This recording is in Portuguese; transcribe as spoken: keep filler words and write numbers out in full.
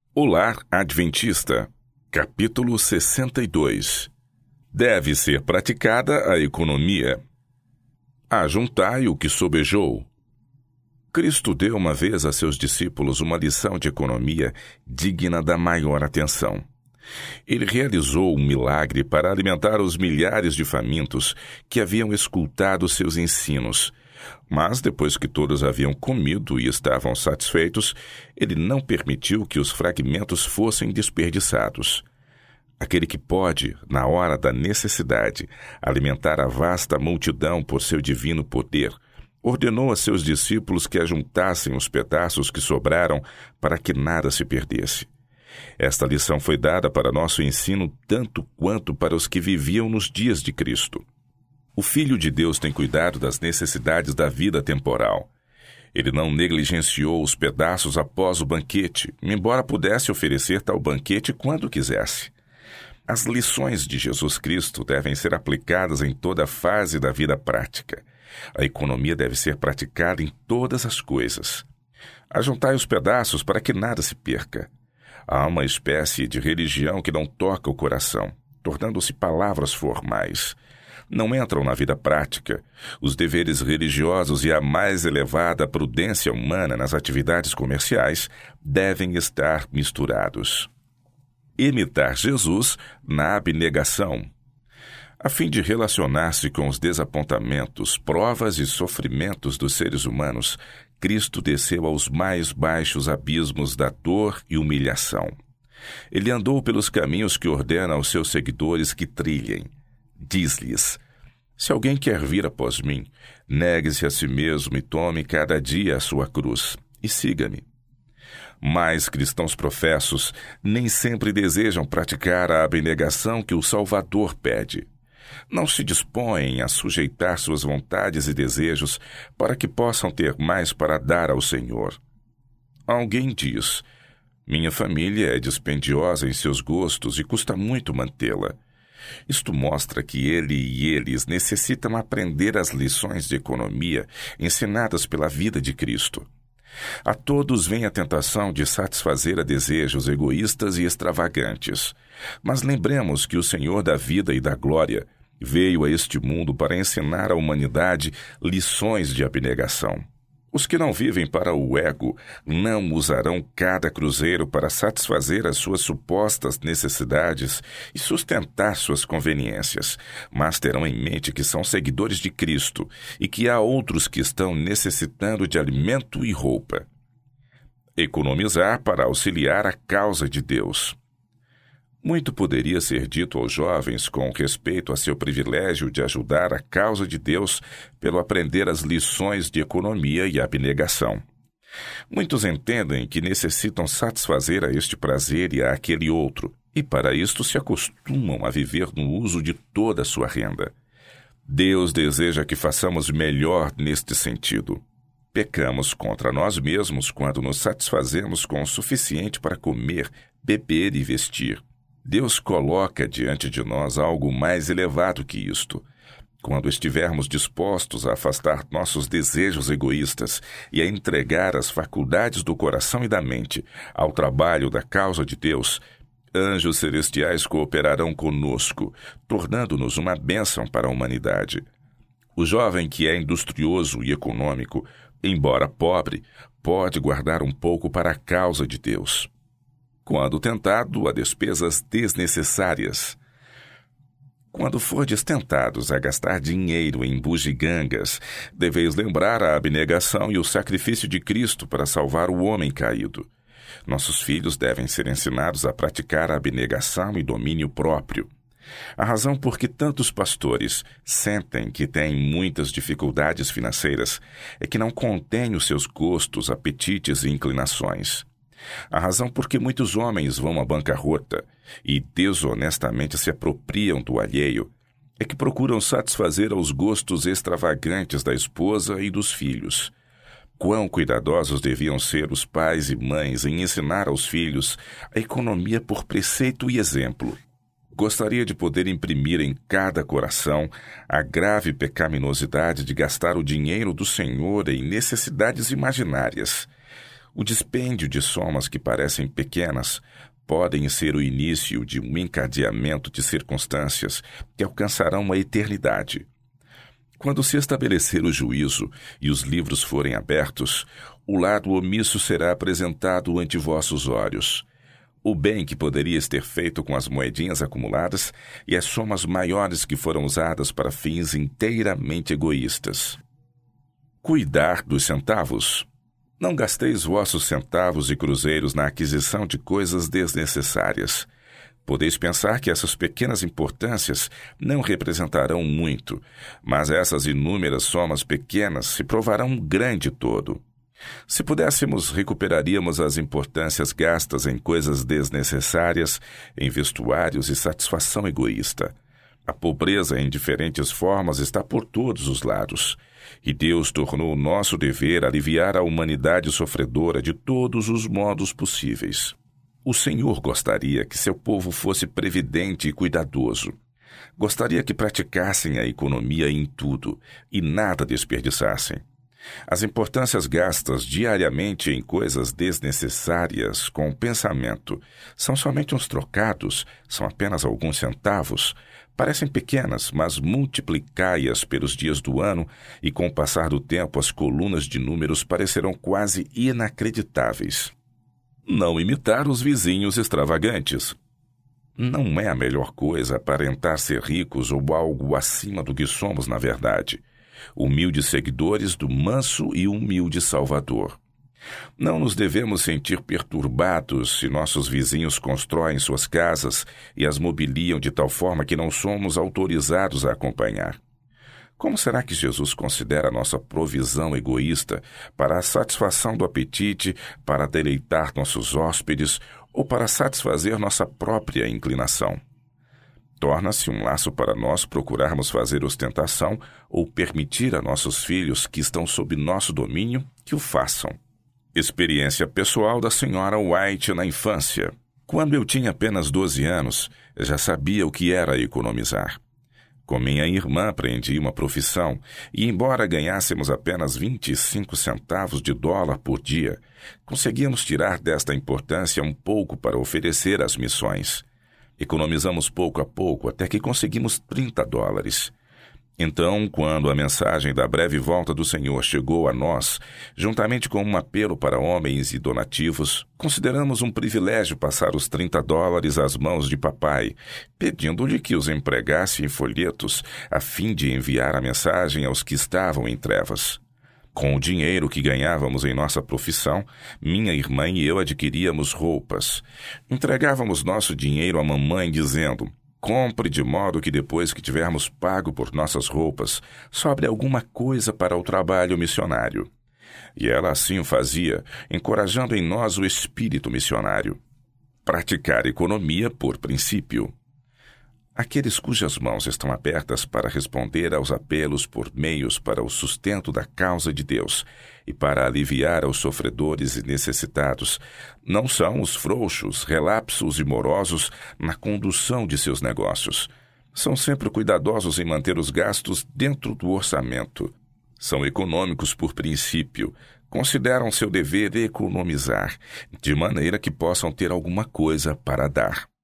O Lar Adventista, capítulo sessenta e dois. Deve ser praticada a economia. Ajuntai o que sobejou. Cristo deu uma vez a seus discípulos uma lição de economia digna da maior atenção. Ele realizou um milagre para alimentar os milhares de famintos que haviam escutado seus ensinos. Mas, depois que todos haviam comido e estavam satisfeitos, ele não permitiu que os fragmentos fossem desperdiçados. Aquele que pode, na hora da necessidade, alimentar a vasta multidão por seu divino poder, ordenou a seus discípulos que ajuntassem os pedaços que sobraram para que nada se perdesse. Esta lição foi dada para nosso ensino tanto quanto para os que viviam nos dias de Cristo. O Filho de Deus tem cuidado das necessidades da vida temporal. Ele não negligenciou os pedaços após o banquete, embora pudesse oferecer tal banquete quando quisesse. As lições de Jesus Cristo devem ser aplicadas em toda a fase da vida prática. A economia deve ser praticada em todas as coisas. Ajuntai os pedaços para que nada se perca. Há uma espécie de religião que não toca o coração, tornando-se palavras formais. Não entram na vida prática. Os deveres religiosos e a mais elevada prudência humana nas atividades comerciais devem estar misturados. Imitar Jesus na abnegação. A fim de relacionar-se com os desapontamentos, provas e sofrimentos dos seres humanos, Cristo desceu aos mais baixos abismos da dor e humilhação. Ele andou pelos caminhos que ordena aos seus seguidores que trilhem. Diz-lhes: se alguém quer vir após mim, negue-se a si mesmo e tome cada dia a sua cruz, e siga-me. Mas cristãos professos nem sempre desejam praticar a abnegação que o Salvador pede. Não se dispõem a sujeitar suas vontades e desejos para que possam ter mais para dar ao Senhor. Alguém diz: minha família é dispendiosa em seus gostos e custa muito mantê-la. Isto mostra que ele e eles necessitam aprender as lições de economia ensinadas pela vida de Cristo. A todos vem a tentação de satisfazer a desejos egoístas e extravagantes. Mas lembremos que o Senhor da vida e da glória veio a este mundo para ensinar à humanidade lições de abnegação. Os que não vivem para o ego não usarão cada cruzeiro para satisfazer as suas supostas necessidades e sustentar suas conveniências, mas terão em mente que são seguidores de Cristo e que há outros que estão necessitando de alimento e roupa. Economizar para auxiliar a causa de Deus. Muito poderia ser dito aos jovens com respeito a seu privilégio de ajudar a causa de Deus pelo aprender as lições de economia e abnegação. Muitos entendem que necessitam satisfazer a este prazer e a aquele outro, e para isto se acostumam a viver no uso de toda a sua renda. Deus deseja que façamos melhor neste sentido. Pecamos contra nós mesmos quando nos satisfazemos com o suficiente para comer, beber e vestir. Deus coloca diante de nós algo mais elevado que isto. Quando estivermos dispostos a afastar nossos desejos egoístas e a entregar as faculdades do coração e da mente ao trabalho da causa de Deus, anjos celestiais cooperarão conosco, tornando-nos uma bênção para a humanidade. O jovem que é industrioso e econômico, embora pobre, pode guardar um pouco para a causa de Deus. Quando tentado a despesas desnecessárias. Quando fordes tentados a gastar dinheiro em bugigangas, deveis lembrar a abnegação e o sacrifício de Cristo para salvar o homem caído. Nossos filhos devem ser ensinados a praticar a abnegação e domínio próprio. A razão por que tantos pastores sentem que têm muitas dificuldades financeiras é que não contêm os seus gostos, apetites e inclinações. A razão por que muitos homens vão à bancarrota e desonestamente se apropriam do alheio é que procuram satisfazer aos gostos extravagantes da esposa e dos filhos. Quão cuidadosos deviam ser os pais e mães em ensinar aos filhos a economia por preceito e exemplo. Gostaria de poder imprimir em cada coração a grave pecaminosidade de gastar o dinheiro do Senhor em necessidades imaginárias. O dispêndio de somas que parecem pequenas podem ser o início de um encadeamento de circunstâncias que alcançarão a eternidade. Quando se estabelecer o juízo e os livros forem abertos, o lado omisso será apresentado ante vossos olhos. O bem que poderias ter feito com as moedinhas acumuladas e as somas maiores que foram usadas para fins inteiramente egoístas. Cuidar dos centavos. Não gasteis vossos centavos e cruzeiros na aquisição de coisas desnecessárias. Podeis pensar que essas pequenas importâncias não representarão muito, mas essas inúmeras somas pequenas se provarão um grande todo. Se pudéssemos, recuperaríamos as importâncias gastas em coisas desnecessárias, em vestuários e satisfação egoísta. A pobreza em diferentes formas está por todos os lados, e Deus tornou nosso dever aliviar a humanidade sofredora de todos os modos possíveis. O Senhor gostaria que seu povo fosse previdente e cuidadoso. Gostaria que praticassem a economia em tudo e nada desperdiçassem. As importâncias gastas diariamente em coisas desnecessárias com o pensamento são somente uns trocados, são apenas alguns centavos. Parecem pequenas, mas multiplicai-as pelos dias do ano e com o passar do tempo as colunas de números parecerão quase inacreditáveis. Não imitar os vizinhos extravagantes. Não é a melhor coisa aparentar ser ricos ou algo acima do que somos na verdade. Humildes seguidores do manso e humilde Salvador. Não nos devemos sentir perturbados se nossos vizinhos constroem suas casas e as mobiliam de tal forma que não somos autorizados a acompanhar. Como será que Jesus considera nossa provisão egoísta para a satisfação do apetite, para deleitar nossos hóspedes ou para satisfazer nossa própria inclinação? Torna-se um laço para nós procurarmos fazer ostentação ou permitir a nossos filhos que estão sob nosso domínio que o façam. Experiência pessoal da senhora White na infância. Quando eu tinha apenas doze anos, eu já sabia o que era economizar. Com minha irmã aprendi uma profissão e, embora ganhássemos apenas vinte e cinco centavos de dólar por dia, conseguíamos tirar desta importância um pouco para oferecer às missões. Economizamos pouco a pouco até que conseguimos trinta dólares. Então, quando a mensagem da breve volta do Senhor chegou a nós, juntamente com um apelo para homens e donativos, consideramos um privilégio passar os trinta dólares às mãos de papai, pedindo-lhe que os empregasse em folhetos, a fim de enviar a mensagem aos que estavam em trevas. Com o dinheiro que ganhávamos em nossa profissão, minha irmã e eu adquiríamos roupas. Entregávamos nosso dinheiro à mamãe dizendo: compre de modo que depois que tivermos pago por nossas roupas, sobre alguma coisa para o trabalho missionário. E ela assim o fazia, encorajando em nós o espírito missionário. Praticar economia por princípio. Aqueles cujas mãos estão abertas para responder aos apelos por meios para o sustento da causa de Deus e para aliviar aos sofredores e necessitados, não são os frouxos, relapsos e morosos na condução de seus negócios. São sempre cuidadosos em manter os gastos dentro do orçamento. São econômicos por princípio, consideram seu dever economizar, de maneira que possam ter alguma coisa para dar.